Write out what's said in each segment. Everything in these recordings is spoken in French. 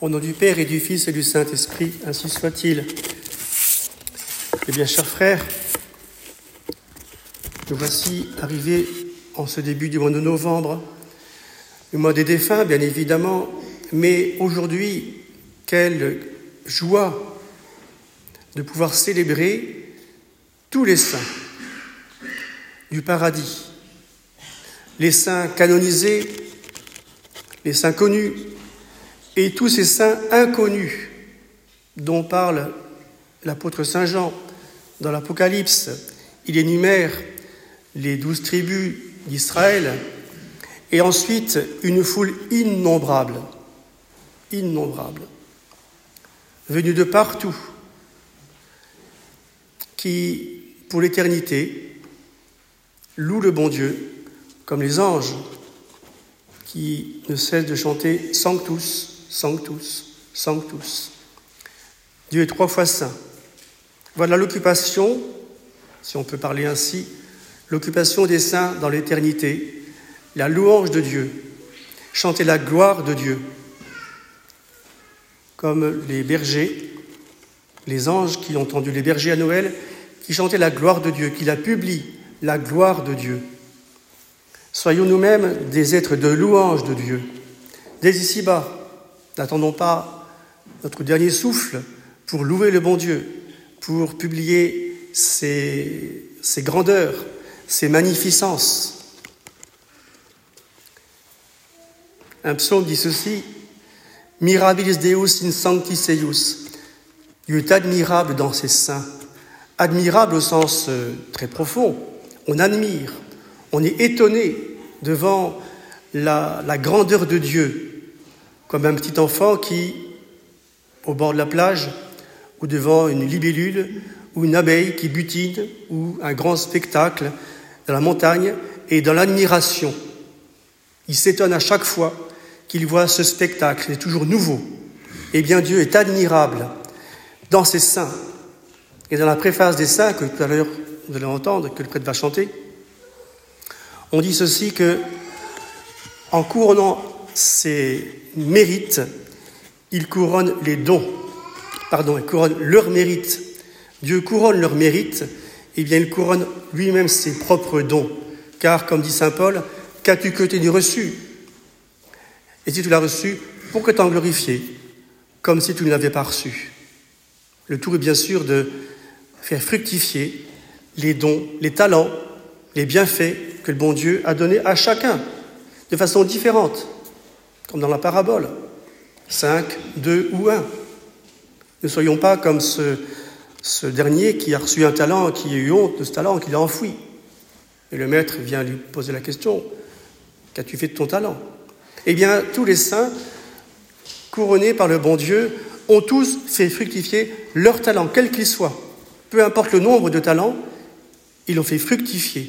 Au nom du Père et du Fils et du Saint-Esprit, ainsi soit-il. Eh bien, chers frères, nous voici arrivés en ce début du mois de novembre, le mois des défunts, bien évidemment, mais aujourd'hui, quelle joie de pouvoir célébrer tous les saints du paradis, les saints canonisés, les saints connus, et tous ces saints inconnus dont parle l'apôtre Saint Jean dans l'Apocalypse. Il énumère les 12 tribus d'Israël et ensuite une foule innombrable, venue de partout, qui, pour l'éternité, loue le bon Dieu comme les anges qui ne cessent de chanter « Sanctus, Sanctus, Sanctus ». Dieu est 3 fois saint. Voilà l'occupation, si on peut parler ainsi, l'occupation des saints dans l'éternité, la louange de Dieu, chanter la gloire de Dieu, comme les bergers, les anges qui ont entendu les bergers à Noël, qui chantaient la gloire de Dieu, qui la publient, la gloire de Dieu. Soyons nous-mêmes des êtres de louange de Dieu. Dès ici-bas, n'attendons pas notre dernier souffle pour louer le bon Dieu, pour publier ses grandeurs, ses magnificences. Un psaume dit ceci: « Mirabilis Deus in sanctis eius » Dieu est admirable dans ses saints. Admirable au sens très profond. On admire, on est étonné devant la grandeur de Dieu, comme un petit enfant qui, au bord de la plage, ou devant une libellule, ou une abeille qui butine, ou un grand spectacle dans la montagne, et dans l'admiration. Il s'étonne à chaque fois qu'il voit ce spectacle, c'est toujours nouveau. Eh bien, Dieu est admirable dans ses saints. Et dans la préface des saints, que tout à l'heure vous allez entendre, que le prêtre va chanter, on dit ceci que, en couronnant ses mérites, il couronne les dons. Il couronne leurs mérites. Dieu couronne leurs mérites, et bien il couronne lui-même ses propres dons. Car, comme dit saint Paul, qu'as-tu que tu reçu? Et si tu l'as reçu, pourquoi t'en glorifier, comme si tu ne l'avais pas reçu? Le tout est bien sûr de faire fructifier les dons, les talents, les bienfaits que le bon Dieu a donnés à chacun, de façon différente, comme dans la parabole, 5, 2 ou 1. Ne soyons pas comme ce dernier qui a reçu un talent, qui a eu honte de ce talent, qui l'a enfoui. Et le maître vient lui poser la question: qu'as-tu fait de ton talent? Eh bien, tous les saints, couronnés par le bon Dieu, ont tous fait fructifier leur talent, quel qu'il soit. Peu importe le nombre de talents, ils l'ont fait fructifier.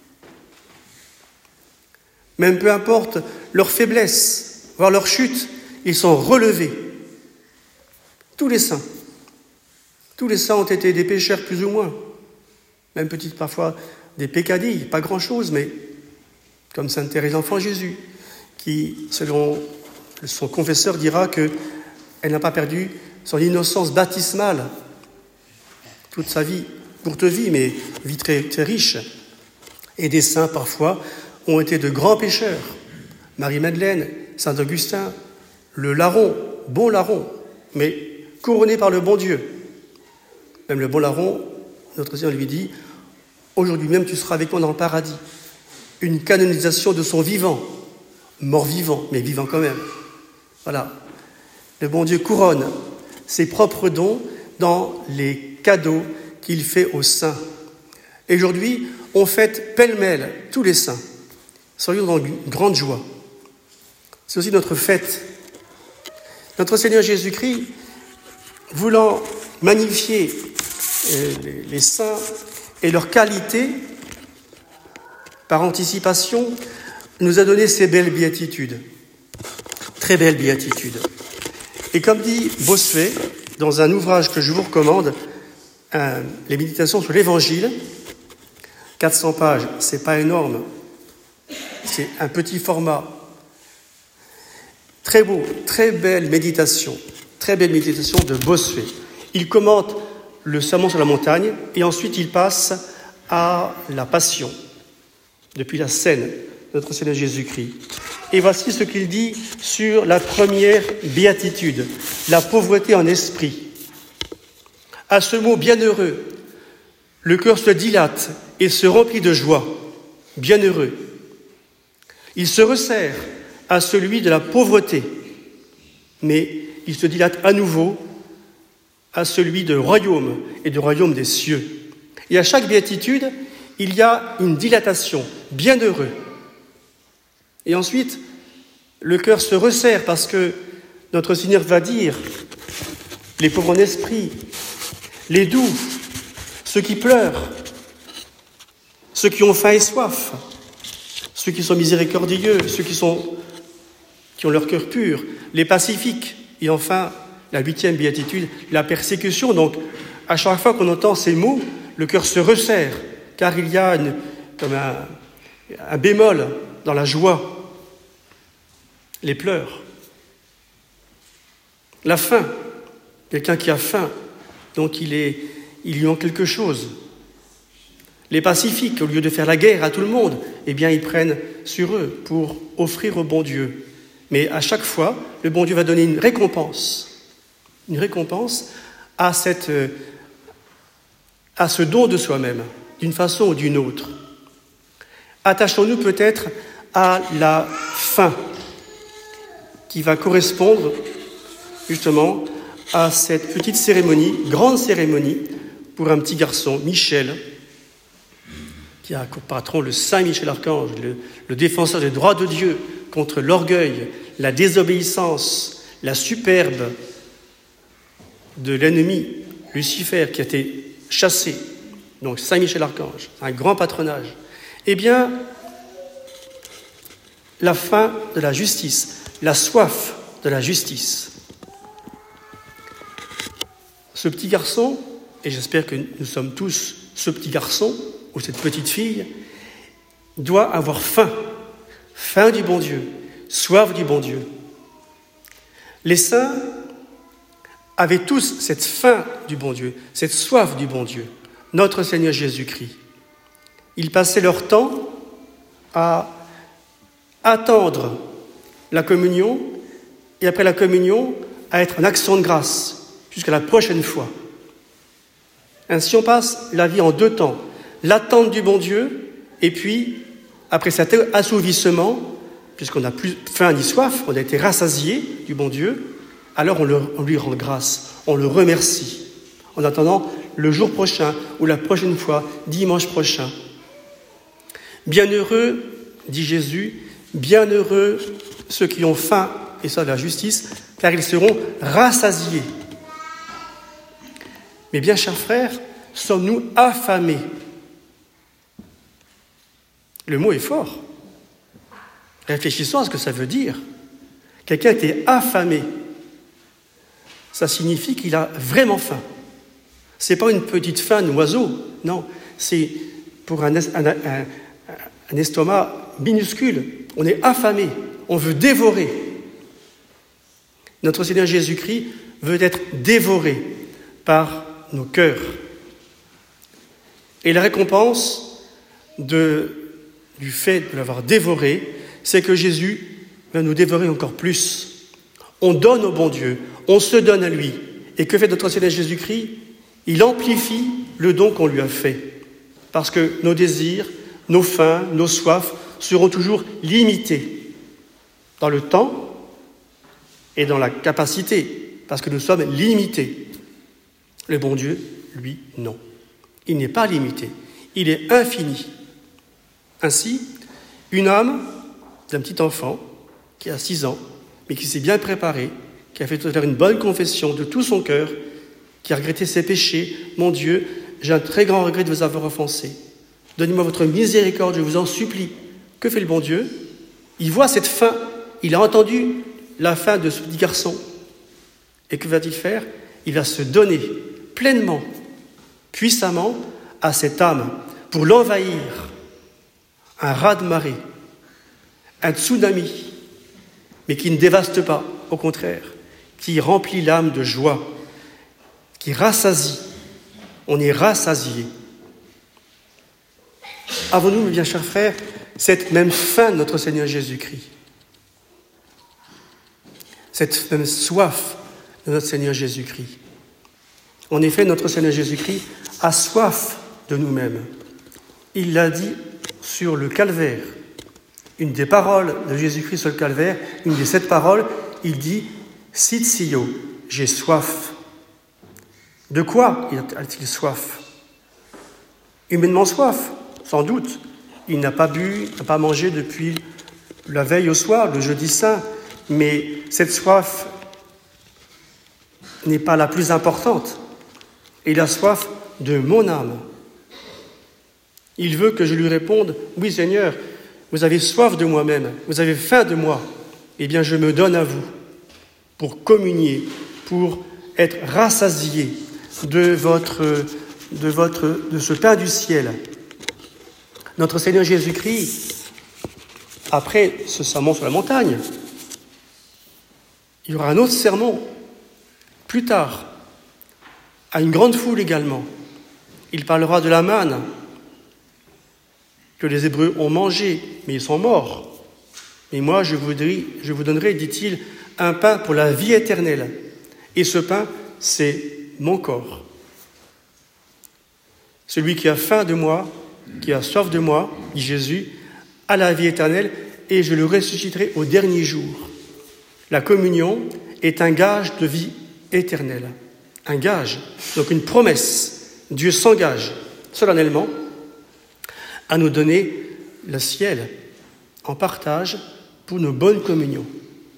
Même peu importe leur faiblesse, voire leur chute, ils sont relevés. Tous les saints ont été des pécheurs plus ou moins, même petites parfois des peccadilles, pas grand-chose, mais comme sainte Thérèse d'Enfant Jésus, qui, selon son confesseur, dira qu'elle n'a pas perdu son innocence baptismale toute sa vie, courte vie, mais vie très, très riche. Et des saints, parfois, ont été de grands pécheurs. Marie-Madeleine, saint Augustin, le larron, bon larron, mais couronné par le bon Dieu. Même le bon larron, notre Seigneur lui dit: aujourd'hui même tu seras avec moi dans le paradis. Une canonisation de son vivant, mort vivant, mais vivant quand même. Voilà. Le bon Dieu couronne ses propres dons dans les cadeaux qu'il fait aux saints. Et aujourd'hui, on fête pêle-mêle tous les saints. Soyons dans une grande joie. C'est aussi notre fête. Notre Seigneur Jésus-Christ, voulant magnifier les saints et leur qualité, par anticipation, nous a donné ces belles béatitudes, très belles béatitudes. Et comme dit Bossuet, dans un ouvrage que je vous recommande, les méditations sur l'Évangile, 400 pages, c'est pas énorme, c'est un petit format. Très beau, très belle méditation de Bossuet. Il commente le Sermon sur la montagne et ensuite il passe à la Passion, depuis la scène de notre Seigneur Jésus-Christ. Et voici ce qu'il dit sur la première béatitude, la pauvreté en esprit. À ce mot bienheureux, le cœur se dilate et se remplit de joie. Bienheureux. Il se resserre à celui de la pauvreté, mais il se dilate à nouveau à celui du royaume et du royaume des cieux. Et à chaque béatitude, il y a une dilatation, bienheureux. Et ensuite, le cœur se resserre parce que notre Seigneur va dire les pauvres en esprit, les doux, ceux qui pleurent, ceux qui ont faim et soif, ceux qui sont miséricordieux, ceux qui ont leur cœur pur, les pacifiques, et enfin, la 8e béatitude, la persécution. Donc, à chaque fois qu'on entend ces mots, le cœur se resserre, car il y a comme un bémol dans la joie, les pleurs, la faim. Quelqu'un qui a faim, donc il lui manque quelque chose. Les pacifiques, au lieu de faire la guerre à tout le monde, eh bien, ils prennent sur eux pour offrir au bon Dieu. Mais à chaque fois, le bon Dieu va donner une récompense à ce don de soi-même, d'une façon ou d'une autre. Attachons-nous peut-être à la faim qui va correspondre justement à cette petite cérémonie, grande cérémonie, pour un petit garçon, Michel, qui a comme patron le Saint Michel Archange, le défenseur des droits de Dieu contre l'orgueil, la désobéissance, la superbe de l'ennemi, Lucifer, qui a été chassé. Donc Saint Michel Archange, un grand patronage. Eh bien, la faim de la justice, la soif de la justice. Ce petit garçon, et j'espère que nous sommes tous ce petit garçon ou cette petite fille, doit avoir faim du bon Dieu, soif du bon Dieu. Les saints avaient tous cette faim du bon Dieu, cette soif du bon Dieu, notre Seigneur Jésus-Christ. Ils passaient leur temps à attendre la communion et après la communion à être en action de grâce jusqu'à la prochaine fois. Ainsi on passe la vie en 2 temps, l'attente du bon Dieu et puis après cet assouvissement, puisqu'on n'a plus faim ni soif, on a été rassasié du bon Dieu, alors on lui rend grâce, on le remercie, en attendant le jour prochain ou la prochaine fois, dimanche prochain. Bienheureux, dit Jésus, bienheureux ceux qui ont faim et soif de la justice, car ils seront rassasiés. Mais bien, chers frères, sommes-nous affamés? Le mot est fort. Réfléchissons à ce que ça veut dire. Quelqu'un qui est affamé, ça signifie qu'il a vraiment faim. Ce n'est pas une petite faim d'oiseau, non. C'est pour un estomac minuscule. On est affamé, on veut dévorer. Notre Seigneur Jésus-Christ veut être dévoré par nos cœurs. Et la récompense du fait de l'avoir dévoré, c'est que Jésus va nous dévorer encore plus. On donne au bon Dieu, on se donne à lui. Et que fait notre Seigneur Jésus-Christ? Il amplifie le don qu'on lui a fait. Parce que nos désirs, nos faims, nos soifs seront toujours limités dans le temps et dans la capacité, parce que nous sommes limités. Le bon Dieu, lui, non. Il n'est pas limité, il est infini. Ainsi, une âme d'un petit enfant qui a 6 ans, mais qui s'est bien préparé, qui a fait tout à l'heure une bonne confession de tout son cœur, qui a regretté ses péchés. Mon Dieu, j'ai un très grand regret de vous avoir offensé. Donnez-moi votre miséricorde, je vous en supplie. Que fait le bon Dieu? Il voit cette faim, il a entendu la faim de ce petit garçon. Et que va-t-il faire? Il va se donner pleinement, puissamment à cette âme pour l'envahir. Un raz-de-marée, un tsunami mais qui ne dévaste pas, au contraire, qui remplit l'âme de joie, qui rassasie. On est rassasié. Avons-nous, mes bien chers frères, cette même faim de notre Seigneur Jésus-Christ, cette même soif de notre Seigneur Jésus-Christ? En effet, notre Seigneur Jésus-Christ a soif de nous-mêmes. Il l'a dit sur le calvaire. Une des paroles de Jésus-Christ sur le calvaire, une des 7 paroles, il dit « Sit sio, j'ai soif ». De quoi a-t-il soif? Humainement soif, sans doute. Il n'a pas bu, n'a pas mangé depuis la veille au soir, le jeudi saint. Mais cette soif n'est pas la plus importante. Il a soif de mon âme. Il veut que je lui réponde « Oui Seigneur, vous avez soif de moi-même, vous avez faim de moi. Eh bien je me donne à vous pour communier, pour être rassasié de ce pain du ciel. » Notre Seigneur Jésus-Christ, après ce sermon sur la montagne, il y aura un autre sermon, plus tard, à une grande foule également. Il parlera de la manne que les Hébreux ont mangée, mais ils sont morts. Mais moi, je vous donnerai, dit-il, un pain pour la vie éternelle. Et ce pain, c'est mon corps. Celui qui a faim de moi, qui a soif de moi, dit Jésus, a la vie éternelle, et je le ressusciterai au dernier jour. La communion est un gage de vie éternelle. Un gage, donc une promesse. Dieu s'engage solennellement à nous donner le ciel en partage pour nos bonnes communions.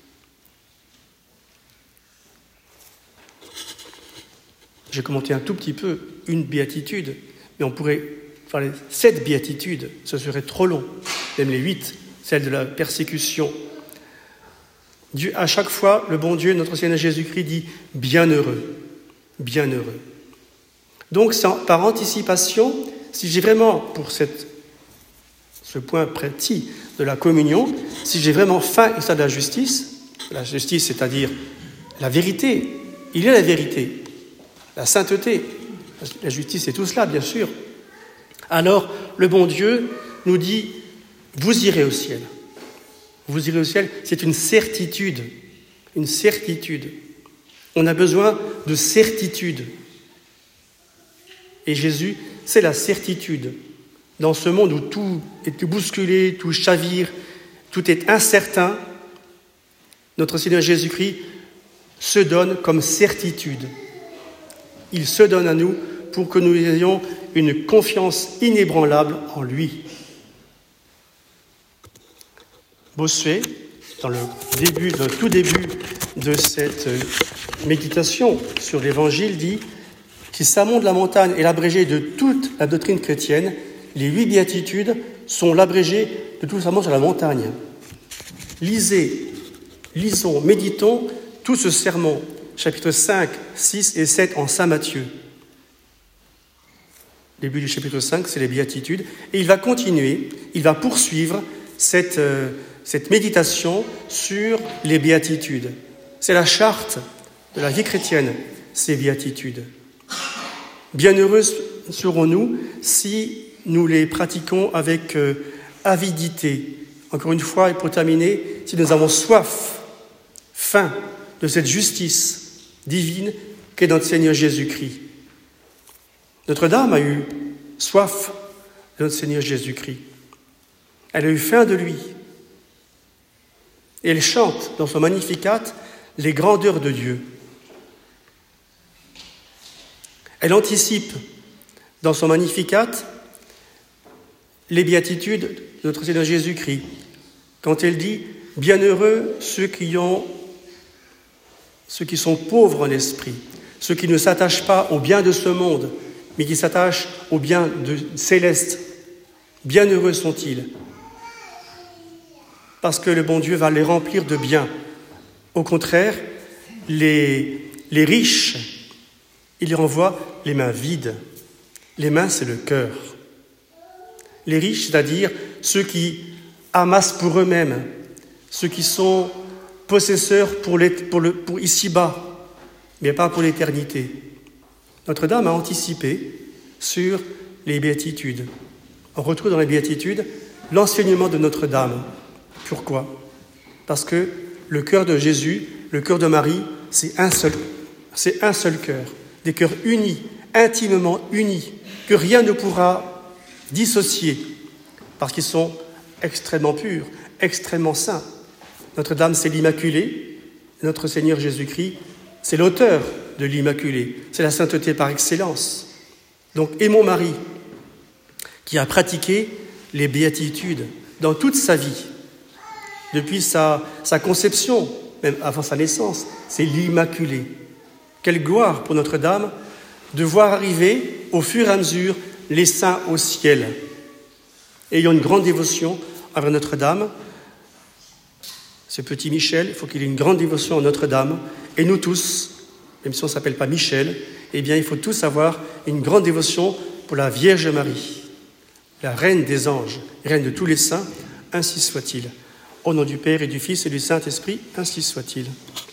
J'ai commenté un tout petit peu une béatitude, mais on pourrait faire les 7 béatitudes, ce serait trop long, même les 8, celle de la persécution. Dieu, à chaque fois, le bon Dieu, notre Seigneur Jésus-Christ dit « bienheureux ». Bienheureux. Donc, par anticipation, si j'ai vraiment, pour ce point précis de la communion, si j'ai vraiment faim et ça de la justice, c'est-à-dire la vérité, il est la vérité, la sainteté, la justice c'est tout cela, bien sûr. Alors, le bon Dieu nous dit « vous irez au ciel ». Vous irez au ciel, c'est une certitude, une certitude. On a besoin de certitude. Et Jésus, c'est la certitude. Dans ce monde où tout est bousculé, tout chavire, tout est incertain, notre Seigneur Jésus-Christ se donne comme certitude. Il se donne à nous pour que nous ayons une confiance inébranlable en lui. Bossuet, dans le tout début de cette méditation sur l'Évangile, dit que si Sermon de la montagne est l'abrégé de toute la doctrine chrétienne, les 8 béatitudes sont l'abrégé de tout le sermon sur la montagne. Lisons, méditons tout ce sermon, chapitres 5, 6 et 7 en Saint Matthieu. Début du chapitre 5, c'est les béatitudes. Et il va continuer, il va poursuivre cette méditation sur les béatitudes. C'est la charte de la vie chrétienne, ces béatitudes. Bienheureux serons-nous si nous les pratiquons avec avidité. Encore une fois, et pour terminer, si nous avons soif, faim de cette justice divine qu'est notre Seigneur Jésus-Christ. Notre-Dame a eu soif de notre Seigneur Jésus-Christ. Elle a eu faim de lui. Et elle chante dans son Magnificat les grandeurs de Dieu. Elle anticipe dans son Magnificat les béatitudes de notre Seigneur Jésus-Christ, quand elle dit « Bienheureux ceux qui sont pauvres en esprit, ceux qui ne s'attachent pas au bien de ce monde, mais qui s'attachent au bien céleste. Bienheureux sont-ils, parce que le bon Dieu va les remplir de bien. Au contraire, les riches, il les renvoie les mains vides. Les mains, c'est le cœur. Les riches, c'est-à-dire ceux qui amassent pour eux-mêmes, ceux qui sont possesseur pour ici-bas, mais pas pour l'éternité. Notre-Dame a anticipé sur les béatitudes. On retrouve dans les béatitudes l'enseignement de Notre-Dame. Pourquoi ? Parce que le cœur de Jésus, le cœur de Marie, c'est un seul cœur, des cœurs unis, intimement unis, que rien ne pourra dissocier, parce qu'ils sont extrêmement purs, extrêmement saints. Notre-Dame, c'est l'Immaculée, notre Seigneur Jésus-Christ, c'est l'auteur de l'Immaculée, c'est la sainteté par excellence. Donc, aimons Marie, qui a pratiqué les béatitudes dans toute sa vie, depuis sa conception, même avant sa naissance, c'est l'Immaculée. Quelle gloire pour Notre-Dame de voir arriver au fur et à mesure les saints au ciel. Ayons une grande dévotion envers Notre-Dame. Ce petit Michel, il faut qu'il ait une grande dévotion à Notre-Dame. Et nous tous, même si on ne s'appelle pas Michel, eh bien, il faut tous avoir une grande dévotion pour la Vierge Marie, la Reine des anges, Reine de tous les saints, ainsi soit-il. Au nom du Père et du Fils et du Saint-Esprit, ainsi soit-il.